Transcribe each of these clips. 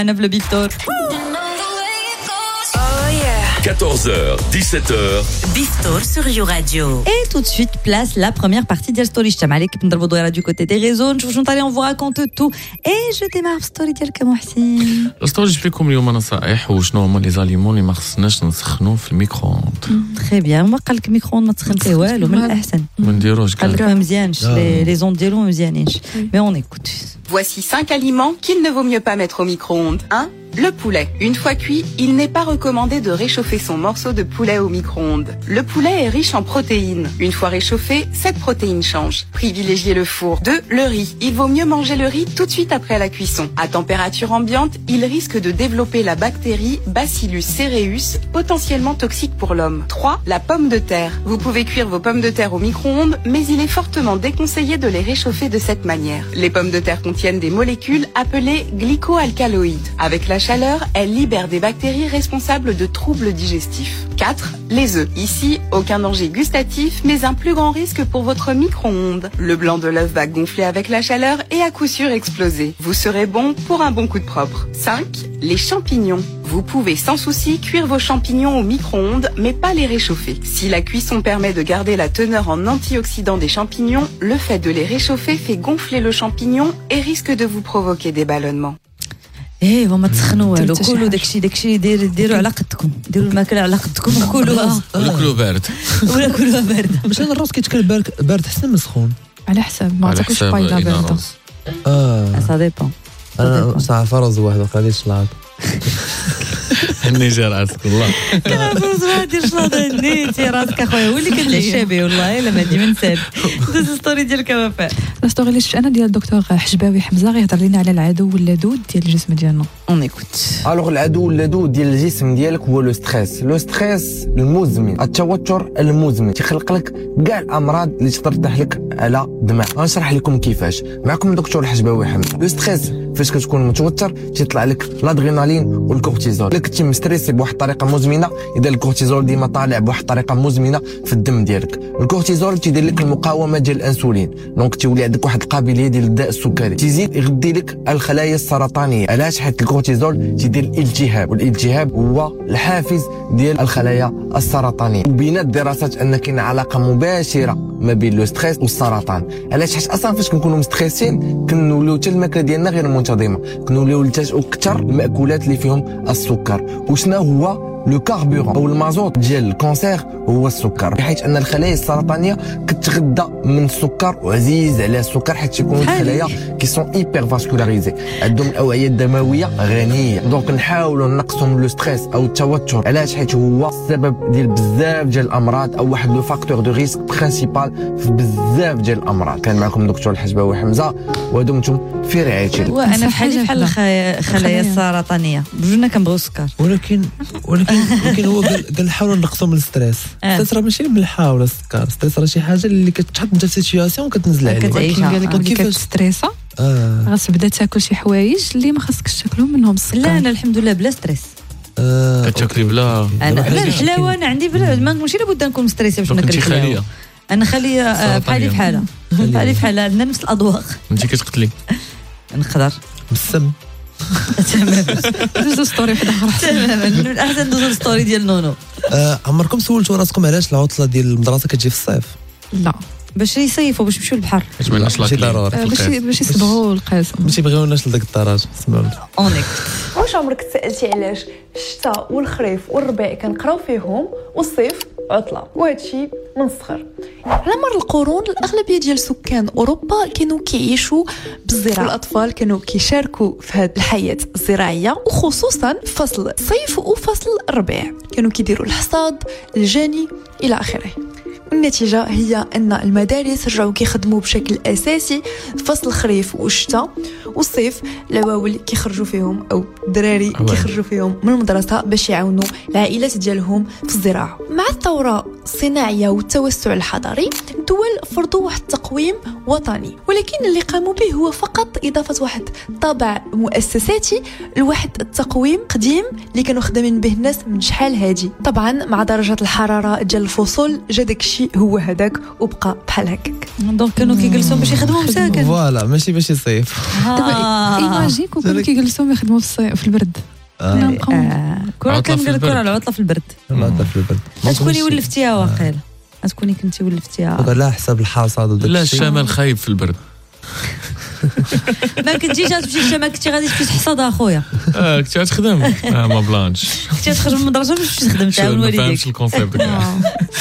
أنا في البيفتور 14h, 17h. Biftor sur You Radio. Et tout de suite, place la première partie de Story. Je t'aime كيف نضربوا دويره du côté des réseaux. نشوفوا شنو on vous raconte tout. Et je démarre story ديالك محسن. الستوري جبت لكم اليوم نصائح وشنو هما لي زاليمون اللي ما خصناش نسخنوه في الميكرووند. تري بيان. ما قال لك ميكرووند ما تسخن فيه والو من الأحسن. ما نديروش قال لك ما مزيانش لي زون ديالو ما مزيانينش. Mais on écoute. Voici 5 aliments qu'il ne vaut mieux pas mettre au micro-ondes. 1. Le poulet. Une fois cuit, il n'est pas recommandé de réchauffer son morceau de poulet au micro-ondes. Le poulet est riche en protéines. Une fois réchauffé, cette protéine change. Privilégiez le four. 2. Le riz. Il vaut mieux manger le riz tout de suite après la cuisson. À température ambiante, il risque de développer la bactérie Bacillus cereus, potentiellement toxique pour l'homme. 3. La pomme de terre. Vous pouvez cuire vos pommes de terre au micro-ondes, mais il est fortement déconseillé de les réchauffer de cette manière. Les pommes de terre contiennent des molécules appelées glycoalcaloïdes. Avec la chaleur, elles libèrent des bactéries responsables de troubles digestifs. 4. Les œufs. Ici, aucun danger gustatif, mais un plus grand risque pour votre micro-ondes. Le blanc de l'œuf va gonfler avec la chaleur et à coup sûr exploser. Vous serez bon pour un bon coup de propre. 5. Les champignons. Vous pouvez sans souci cuire vos champignons au micro-ondes, mais pas les réchauffer. Si la cuisson permet de garder la teneur en antioxydants des champignons, le fait de les réchauffer fait gonfler le champignon et risque de vous provoquer des ballonnements. ايه وما تسخنوا والو كلوا داكشي ديروا على قدكم ديروا الماكله على قدكم وكلوها ولا كلوا بارد ولا كلوها بارده باش انا الراس كيتكل بارد حسن من سخون على حساب ما تاكلش بايله بارده سا ديبون انا صح فرز واحد قال شلاط النيجر راسك والله كان فرز واحد دير شلاط نيتي راسك اخويا هو اللي كتعشى به والله الا ما ديما نساد دوز ستوري ديالك وفاء الستوري اللي شفت انا ديال الدكتور حجباوي حمزه غيهضر لينا على العدو اللدود ديال الجسم ديالنا اون ايكوت. الوغ العدو اللدود ديال الجسم ديالك هو لو ستريس المزمن، التوتر المزمن تيخلق لك كاع الامراض اللي تقدر تحلك على دماغ. غنشرح لكم كيفاش. معكم دكتور حجباوي حمزه. لو ستريس فاش كتكون متوتر تيطلع لك الادرينالين والكورتيزول. الا كنتي مستريسي بواحد الطريقه مزمنه يدير الكورتيزول ديما طالع بواحد الطريقه مزمنه في الدم ديالك. الكورتيزول تيدير لك المقاومه ديال الانسولين، دونك تولي عندك واحد القابليه ديال الداء السكري. تيزيد يغذي لك الخلايا السرطانيه. علاش؟ حيت الكورتيزول تيدير الالتهاب، والالتهاب هو الحافز ديال الخلايا السرطانيه. وبينات الدراسات ان كاين علاقه مباشره ما بين لو ستريس والسرطان. علاش؟ حيت اصلا فاش كنكونوا مستريسين كنوليو حتى الماكله ديالنا غير منتظمه، كنوليو نلتجئوا اكثر الماكولات اللي فيهم السكر. وشنا هو لو كاربورون او المازوت ديال الكونسير هو السكر، حيت ان الخلايا السرطانيه كتغذى من السكر وعزيز على السكر حيت تيكونوا الخلايا كي سون ايبر فاسكولاريزي، عندهم الاوعيه الدمويه غنيه. دونك نحاولوا نقصوا من لو ستريس او التوتر. علاش؟ حيت هو السبب ديال بزاف ديال الامراض او واحد لو فاكتور دو ريسك برينسيبال في بزاف ديال الامراض. كان معكم دكتور الحجباوي حمزه ودمتم في رعايه الله. وانا بحال الخلايا السرطانيه بجوجنا كنبغيو السكر، ولكن هو قال نحاولوا نقصوا من الستريس. الستريس راه ماشي بالحاول السكر، الستريس راه شي حاجه اللي كتحط انت في سيتوياسيون وكتنزل عليك. قال لك كيفاش ستريسا غتبدا تاكل شي حوايج اللي ما خاصكش تاكلهم منهم السكر. لا انا الحمد لله بلا ستريس. كتاكلي بلا الحلاوه انا عندي بلا ماشي لابد نكون مستريسه باش ناكل الحلاوه. انا خليه بحالي بحالها عندنا نفس الاذواق. انت كتقتلي نقدر بالسم تمام. دوزو ستوري وحده اخرى تماما من الاحسن دوزو ستوري ديال نونو. عمركم سولتوا راسكم علاش العطله ديال المدرسه كتجي في الصيف؟ لا باش يصيفوا باش يمشيو للبحر ماشي ضروري باش يصبغوا القاسم ماشي بغيوناش لذاك الدرجه. سمعوا اونيك. واش عمرك تسالتي علاش الشتاء والخريف والربيع كنقراو فيهم والصيف عطله؟ وهادشي من الصغر. على مر القرون الاغلبيه ديال سكان اوروبا كانوا كيعيشوا بالزراعه، والاطفال كانوا كيشاركوا في هذه الحياه الزراعيه، وخصوصا فصل الصيف وفصل الربيع كانوا كيديروا الحصاد الجاني الى اخره. النتيجة هي أن المدارس رجعوا كيخدموا بشكل أساسي فصل الخريف والشتاء والصيف. العواول كيخرجوا فيهم أو الدراري كيخرجوا فيهم من المدرسة باش يعاونوا العائلات ديالهم في الزراعة. مع الثورة الصناعية والتوسع الحضري الدول فرضوا واحد التقويم وطني، ولكن اللي قاموا به هو فقط إضافة واحد طابع مؤسساتي لواحد التقويم قديم اللي كانوا خدامين به الناس من شحال هادي. طبعا مع درجة الحرارة ديال الفصول جا داكشي داكشي هو هذاك وبقى بحال هكاك. دونك كانوا كيجلسوا باش يخدموا مساكن. فوالا ماشي باش يصيف. دابا ايماجين كانوا كيجلسوا يخدموا في البرد. كون كنقول على العطله في البرد. العطله في البرد. تكوني ولفتيها واقيلا. تكوني كنتي ولفتيها. لا حساب الحصاد وداك لا الشمال خايب في البرد. ما كنتيش غتمشي للشمال كنتي غادي تمشي تحصاد اخويا. كنتي غتخدم ما بلانش. كنتي تخرج من المدرسه باش تخدم تعاون والديك. ما فهمتش الكونسيبت كاع.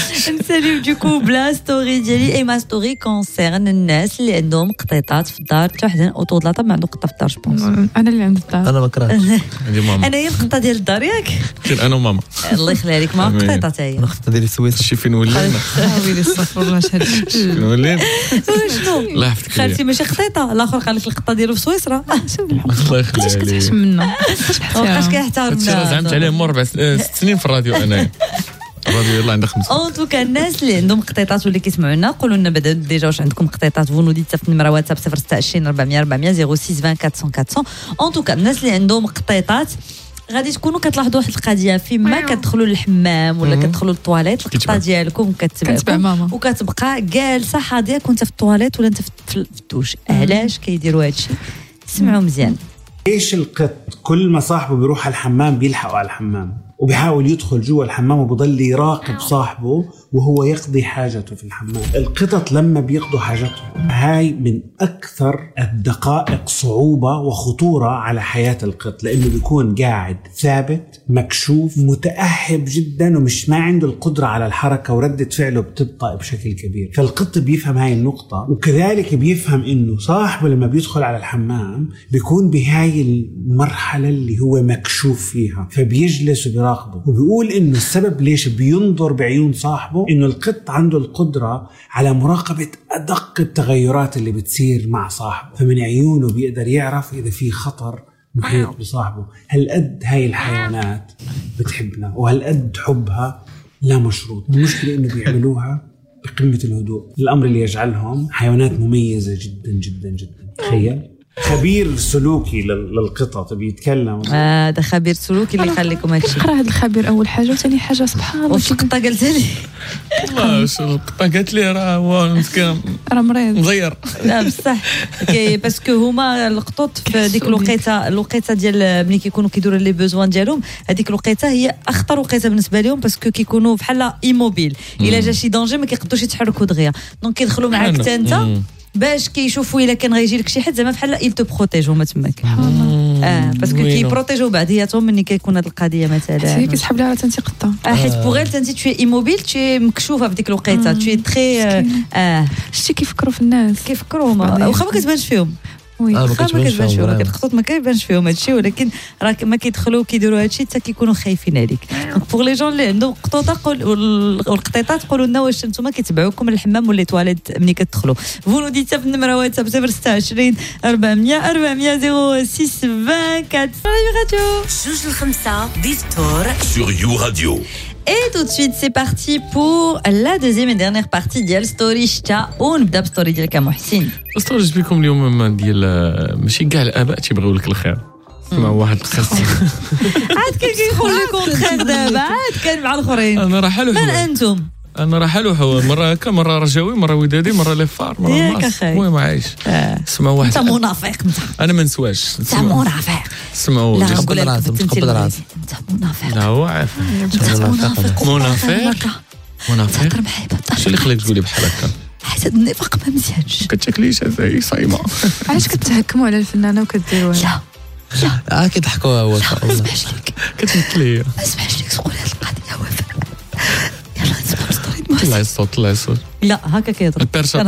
نساليو دوكو بلا ستوري ديالي اي ما ستوري كونسيرن الناس اللي عندهم قطيطات في الدار. حتى واحد اوطو لا ما عنده قطه في الدار جوبونس. انا اللي عندي الدار. انا ما كرهتش. عندي ماما. انا هي القطه ديال الدار ياك. كاين انا وماما. الله يخلي عليك ما قطيطه حتى هي. القطه ديالي سويسرا. شي فين ولينا. ويلي استغفر الله شحال فين ولينا. شنو؟ الله يحفظك. خالتي ماشي قطيطه الاخر قال لك القطه ديالو في سويسرا. الله يخلي عليك. كتحشم منه. واش كيحترم. هادشي راه زعمت عليه 6 سنين في الراديو انايا. الراديو يلاه عندها 5. اون توكا الناس اللي عندهم قطيطات واللي كيسمعونا قولوا لنا بعدا ديجا واش عندكم قطيطات. فونو ديت في النمره واتساب 026 400 400 06 20 400 400. اون توكا الناس اللي عندهم قطيطات غادي تكونوا كتلاحظوا واحد القضيه فيما كتدخلوا للحمام ولا كتدخلوا للطواليت القطه ديالكم كتبع ماما وكتبقى جالسه حاضيه كنت في الطواليت ولا انت في الدوش. علاش كيديروا هادشي؟ سمعوا مزيان. ليش القط كل ما صاحبه بيروح على الحمام بيلحقوا على الحمام وبيحاول يدخل جوا الحمام وبيضل يراقب صاحبه وهو يقضي حاجته في الحمام؟ القطط لما بيقضوا حاجتهم هاي من أكثر الدقائق صعوبة وخطورة على حياة القط، لأنه بيكون قاعد ثابت مكشوف متأهب جدا ومش ما عنده القدرة على الحركة وردة فعله بتبطأ بشكل كبير. فالقط بيفهم هاي النقطة وكذلك بيفهم إنه صاحبه لما بيدخل على الحمام بيكون بهاي المرحلة اللي هو مكشوف فيها فبيجلس وبيراقبه وبيقول إنه السبب ليش بينظر بعيون صاحبه إنه القط عنده القدرة على مراقبة أدق التغيرات اللي بتصير مع صاحبه، فمن عيونه بيقدر يعرف إذا في خطر محيط بصاحبه. هالقد هاي الحيوانات بتحبنا وهالقد حبها لا مشروط. المشكلة إنه بيعملوها بقمة الهدوء، الأمر اللي يجعلهم حيوانات مميزة جدا جدا جدا. تخيل خبير سلوكي للقطط بيتكلم. ده خبير سلوكي اللي يخليكم هادشي. نقرا هذا الخبير اول حاجه وثاني حاجه سبحان الله. واش القطه قالت لي؟ واش القطه قالت لي راه هو مسكين راه مريض مزير. لا بصح باسكو هما القطط في ديك الوقيته ديال ملي كيكونوا كيديروا لي بوزوان ديالهم هذيك الوقيته هي اخطر وقيته بالنسبه لهم باسكو كيكونوا بحال ايموبيل. الا جا شي دونجي ما كيقدروش يتحركوا دغيا دونك كيدخلوا معاك حتى انت باش كيشوفوا الا كان غيجي لك شي حد زعما بحال il te protège هما تماك. باسكو كيبروتيجيو بعضياتهم ملي كيكون هاد القضيه مثلا هي كتسحب لها تنتي قطه حيت بوغيل تنتي توي ايموبيل توي مكشوفه في ديك الوقيته توي تري شتي كيفكروا في الناس كيفكروا واخا ما كتبانش فيهم ما كتبانش فيهم ولكن القطط ما كيبانش فيهم هادشي ولكن راه ما كيدخلوا كيديروا هادشي حتى كيكونوا خايفين عليك. دونك بوغ لي جون اللي عندهم قطوطه والقطيطات قولوا لنا واش نتوما كيتبعوكم الحمام ولا تواليت ملي كتدخلوا. فولو ديتا في النمره واتساب 026 400 400 06 24 راديو جوج الخمسة ديستور sur You Radio. Et tout de suite, c'est parti pour la deuxième et dernière partie ديال ستوري شتا ونبدا بستوري ديالك محسن. ستوري جبت لكم اليوم ديال ماشي كاع الاباء تيبغيو لك الخير. اسمع واحد القصه عاد كان كيقول لكم الخير دابا عاد كان مع الاخرين. انا راه حلو من انتم؟ انا راه حلو حوا مره هكا مره رجاوي مره ودادي مره لفار مره ماس المهم عايش. اسمع واحد انت منافق انت. انا ما نسواش انت منافق. اسمعوا لا تقبل راسك تقبل راسك. انت منافق. لا هو عارف منافق تهضر معايا شنو اللي خليك تقولي بحال هكا؟ حيت النفاق ما مزيانش. كتاكليش هذه صايمه. علاش كتهكموا على الفنانه وكديروا لا كيضحكوا هو ما سمعش لك كتمثلي ما سمعش لك تقولي هاد القضيه وفاء. يلا نسمعوا ستوري محسن. طلع الصوت لا هكا كيهضر.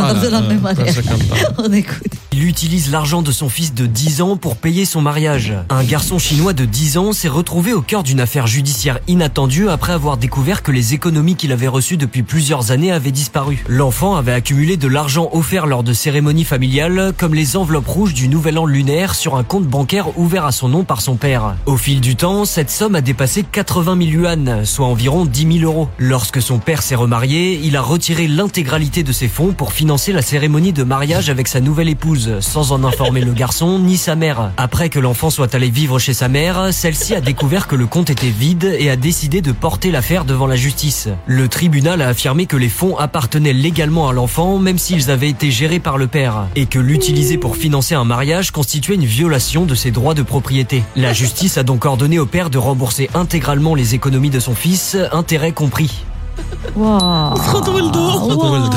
Il utilise l'argent de son fils de 10 ans pour payer son mariage. Un garçon chinois de 10 ans s'est retrouvé au cœur d'une affaire judiciaire inattendue après avoir découvert que les économies qu'il avait reçues depuis plusieurs années avaient disparu. L'enfant avait accumulé de l'argent offert lors de cérémonies familiales, comme les enveloppes rouges du Nouvel An lunaire sur un compte bancaire ouvert à son nom par son père. Au fil du temps, cette somme a dépassé 80 000 yuan, soit environ 10 000 euros. Lorsque son père s'est remarié, il a retiré l'intégralité de ses fonds pour financer la cérémonie de mariage avec sa nouvelle épouse. épouse, sans en informer le garçon ni sa mère. Après que l'enfant soit allé vivre chez sa mère, celle-ci a découvert que le compte était vide et a décidé de porter l'affaire devant la justice. Le tribunal a affirmé que les fonds appartenaient légalement à l'enfant, même s'ils avaient été gérés par le père, et que l'utiliser pour financer un mariage constituait une violation de ses droits de propriété. La justice a donc ordonné au père de rembourser intégralement les économies de son fils, intérêts compris. واو سخط ولده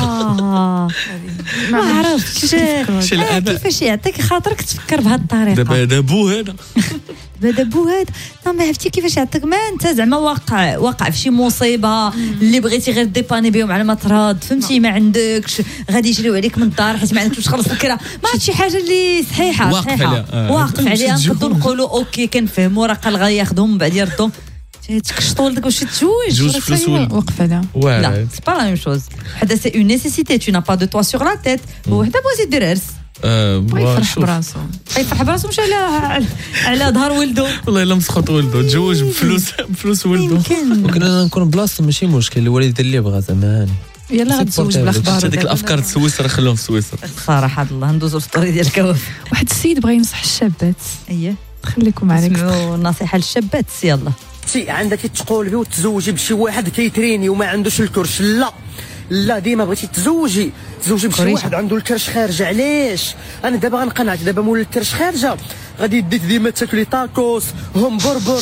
ما عرفتش كيفاش يعطيك خاطرك تفكر بهذه الطريقه. دابا بو هذا بدا بو هذا ما عرفتي كيفاش يعطيك ما انت زعما واقع في شي مصيبه اللي بغيتي غير ديباني بهم على ما تراد فهمتي ما عندكش غادي يجريو عليك من الدار حيت ما عندكش تخلص الكرا ما عرفتش شي حاجه اللي صحيحه واقف عليها نقدروا نقولوا اوكي كنفهموا راه قال غياخذهم من بعد يردهم تكشطوا ولدك واش تزوج جوج فلوس وقف عليها لا سي با لا ميم شوز حدا سي اون نيسيسيتي تو نا با دو توا سور لا تيت وحده بغيتي دير عرس يفرح براسو يفرح براسو مش على ظهر ولده والله الا مسخط ولده تزوج بفلوس ولده وكنا نكون بلاصه ماشي مشكل الوالد يدير اللي بغا زمان يلا غتزوج بالاخبار هذيك الافكار تسويسرا خلوهم في سويسرا صراحه الله ندوزو السطوري ديال الكواف واحد السيد بغى ينصح الشابات اييه خليكم عليك نصيحه للشابات يلا شي عندك تقولبي وتزوجي بشي واحد كيتريني وما عندوش الكرش لا ديما بغيتي تزوجي بشي واحد عنده الكرش خارجه علاش انا دابا غنقنعك دابا مول الكرش خارجه غادي يديك ديما تاكلي تاكوس همبربر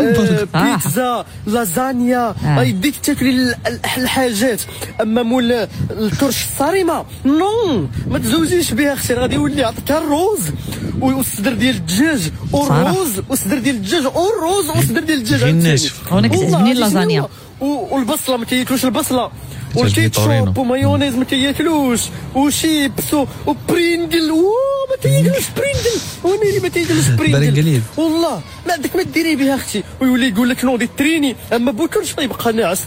بيتزا لازانيا يديك تاكلي الحاجات اما مول الكرش الصارمه نو ما تزوجيش بها اختي غادي يولي يعطيك الروز والصدر ديال الدجاج والروز والصدر ديال الدجاج والروز والصدر ديال الدجاج الناشف انا كتعجبني اللازانيا والبصله ما كياكلوش البصله والكيتشوب ومايونيز ما كياكلوش وشيبس وبرينجل ما تياكلوش برينجل ونيري ما تياكلوش برينجل والله ما عندك ما ديري بها اختي ويولي يقول لك نوضي تريني اما بوكرش يبقى ناعس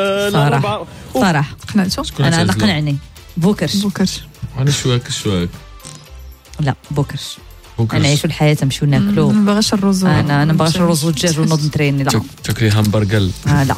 صراحه قنعتو انا قنعني بوكرش انا شواك لا بوكرش انا نعيشوا الحياه نمشيو ناكلوا ما باغاش الرز انا ما باغاش الرز والدجاج ونوض نتريني لا تاكلي همبرغر لا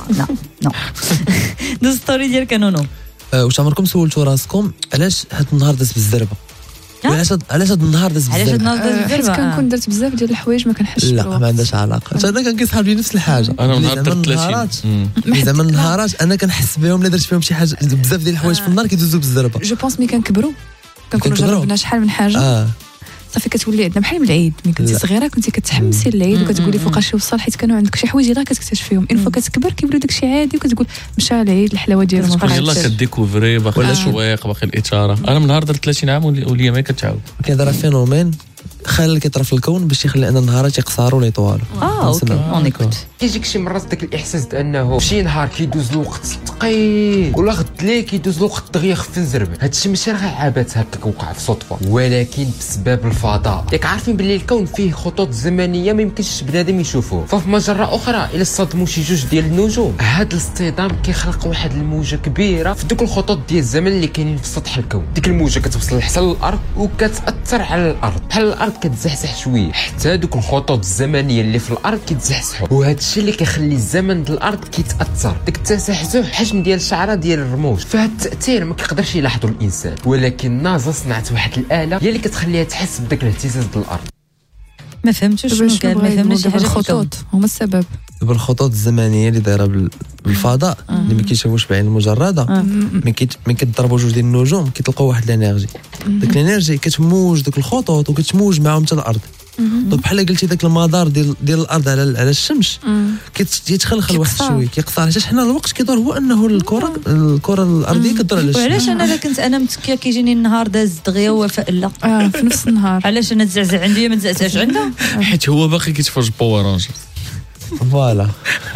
دوز ستوري ديالك نونو واش عمركم سولتوا راسكم علاش هاد النهار داز بالزربه علاش هاد النهار داز بالزربه حيت كنكون درت بزاف ديال الحوايج ما كنحسش لا ما عندهاش علاقه انا كان كيصحاب لي نفس الحاجه انا نهار 30 زعما النهارات انا كنحس بهم الا درت فيهم شي حاجه بزاف ديال الحوايج في النهار كيدوزوا بالزربه جو بونس مي كنكبروا جربنا شحال من حاجه صافي كتولي عندنا بحال من العيد ملي كنتي صغيره كنتي كتحمسي للعيد وكتقولي فوقاش يوصل حيت كانوا عندك شي حوايج غير كتكتشفيهم اون فوا كتكبر كيوليو داكشي عادي وكتقول مشى العيد الحلاوه ديالو ما بقاش يلاه كديكوفري باقي الشوايق باقي الاثاره انا من نهار درت 30 عام وليا ما كتعاود كيدير فينومين خلى كيطرى في الكون باش يخلي ان النهارات يقصروا ولا يطولوا اوكي اون ايكوت كيجيك شي مرات داك الاحساس انه شي نهار كيدوز الوقت ثقيل ولا غد ليه كيدوز الوقت دغيا خف نزربل هادشي ماشي غير عابات هكاك وقع في صدفه ولكن بسبب الفضاء ياك عارفين باللي الكون فيه خطوط زمنيه ما يمكنش بنادم يشوفوه ففي مجره اخرى الا صدموا شي جوج ديال النجوم هاد الاصطدام كيخلق واحد الموجه كبيره في دوك الخطوط ديال الزمن اللي كاينين في سطح الكون ديك الموجه كتوصل حتى للارض وكتاثر على الارض بحال الارض كتزحزح شويه حتى دوك الخطوط الزمنيه اللي في الارض كيتزحزحوا وهذا الشيء اللي كيخلي الزمن ديال الارض كيتاثر ديك التزحزح حجم ديال الشعره ديال الرموش فهاد التاثير ما كيقدرش يلاحظوا الانسان ولكن نازا صنعت واحد الاله هي اللي كتخليها تحس بداك الاهتزاز ديال الارض ما فهمتش شنو قال ما فهمناش شي حاجه الخطوط هما السبب بالخطوط الزمنيه اللي دايره بالفضاء اللي ما كيشوفوش بعين المجرده ملي كتضربوا جوج ديال النجوم كيطلقوا واحد الانرجي داك الانرجي كتموج داك الخطوط وكتموج معهم حتى الارض دونك بحال قلتي داك المدار ديال الارض على الشمس كيتخلخل واحد شويه كيقصر حتى حنا الوقت كيدور هو انه الكره الارضيه كدور على الشمس وعلاش انا كنت متكيه كيجيني النهار داز دغيا وفاء لا في نفس النهار علاش انا تزعزع عندي ما تزعزعش عندها حيت هو باقي كيتفرج باور رانجرز فوالا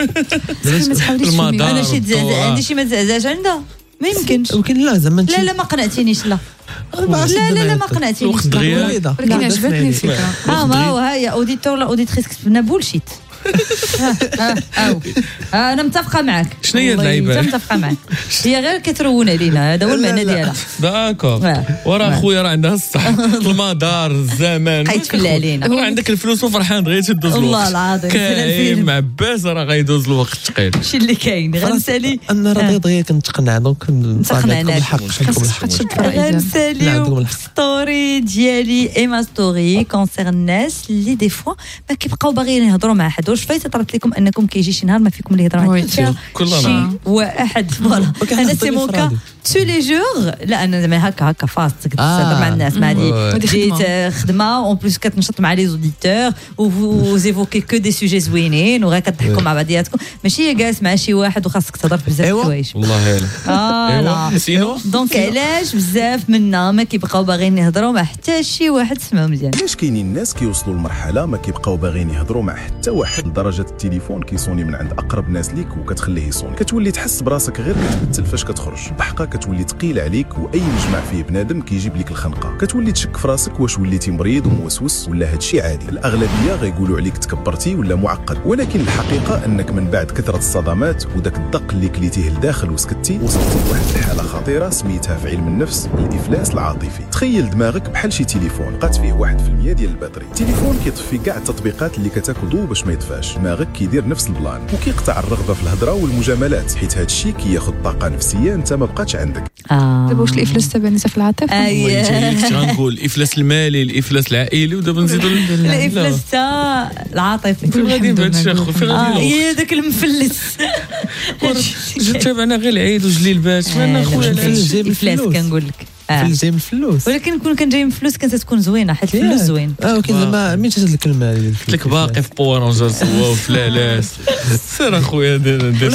انا شي تزعزع عندي شي ما تزعزعش عندها ما يمكنش ولكن لا زعما لا ما قنعتينيش لا لا ما قنعتينيش ولكن عجبتني الفكره ما هو هيا اوديتور لا اوديتريس كتبنا بولشيت انا متفقه معك. شنو هي اللعيبه؟ متفقه معك، هي غير كترون علينا، هذا هو المعنى ديالها. داكور. ورا خويا راه عندها الصح، المدار الزمان قيتفل علينا، راه عندك الفلوس وفرحان غير تدوز الوقت. والله العظيم كاين معباس راه غيدوز الوقت ثقيل. شي اللي كاين غنسالي انا رضيض كنتقنع دونك نتقنع الحق. غنساليو ستوري ديالي ايما ستوري كونسيرن الناس اللي دي فوا ما كيبقاو باغيين يهضروا مع حد. واش فايت طرات لكم انكم كيجي شي نهار ما فيكم اللي يهضر مع شي واحد؟ فوالا انا سي مون كا تو لي جور. لا انا زعما هكا فاست تهضر مع الناس، ما هذه خدمه اون بليس كتنشط مع لي اوديتور وزيفوكي كو دي سوجي زوينين وغير كتضحكوا مع بعضياتكم، ماشي جالس مع شي واحد وخاصك تهضر بزاف د الحوايج. والله لا دونك علاش بزاف منا ما كيبقاو باغيين يهضروا مع حتى شي واحد سمعوا مزيان؟ علاش كاينين الناس كيوصلوا لمرحله ما كيبقاو باغيين يهضروا مع حتى واحد لدرجه التليفون كيصوني من عند اقرب ناس ليك وكتخليه يصوني، كتولي تحس براسك غير كتبتل فاش كتخرج، الضحكه كتولي ثقيل عليك واي مجمع فيه بنادم كيجيب لك الخنقه، كتولي تشك في راسك واش وليتي مريض وموسوس ولا هادشي عادي. الاغلبيه غيقولوا عليك تكبرتي ولا معقد، ولكن الحقيقه انك من بعد كثره الصدمات وداك الدق اللي كليتيه لداخل وسكتي وصلتي لواحد الحاله خطيره سميتها في علم النفس الافلاس العاطفي. تخيل دماغك بحال شي تليفون بقات فيه 1% ديال الباتري، التليفون كيطفي كاع التطبيقات اللي كتاكل ضو باش ما يطفاش، دماغك كيدير نفس البلان وكيقطع الرغبه في الهضره والمجاملات، حيت هذا الشيء كياخذ طاقه نفسيه انت ما بقاتش عندك. دابا واش الافلاس تبع النساء في العاطفه؟ كنت غنقول الافلاس المالي، الافلاس العائلي، ودابا نزيدوا الافلاس تاع العاطفي. فين غادي بهذا الشيء اخو؟ فين غادي؟ هي داك المفلس جا تابعنا غير العيد وجليلبات مالنا خويا. الافلاس كنقول لك جاي من الفلوس، ولكن نكون كان جاي من الفلوس كانت تكون زوينه حيت الفلوس زوين. ولكن زعما مين تجد الكلمه قلت لك باقي في بور رونجر سوا وفلالاس سير اخويا دير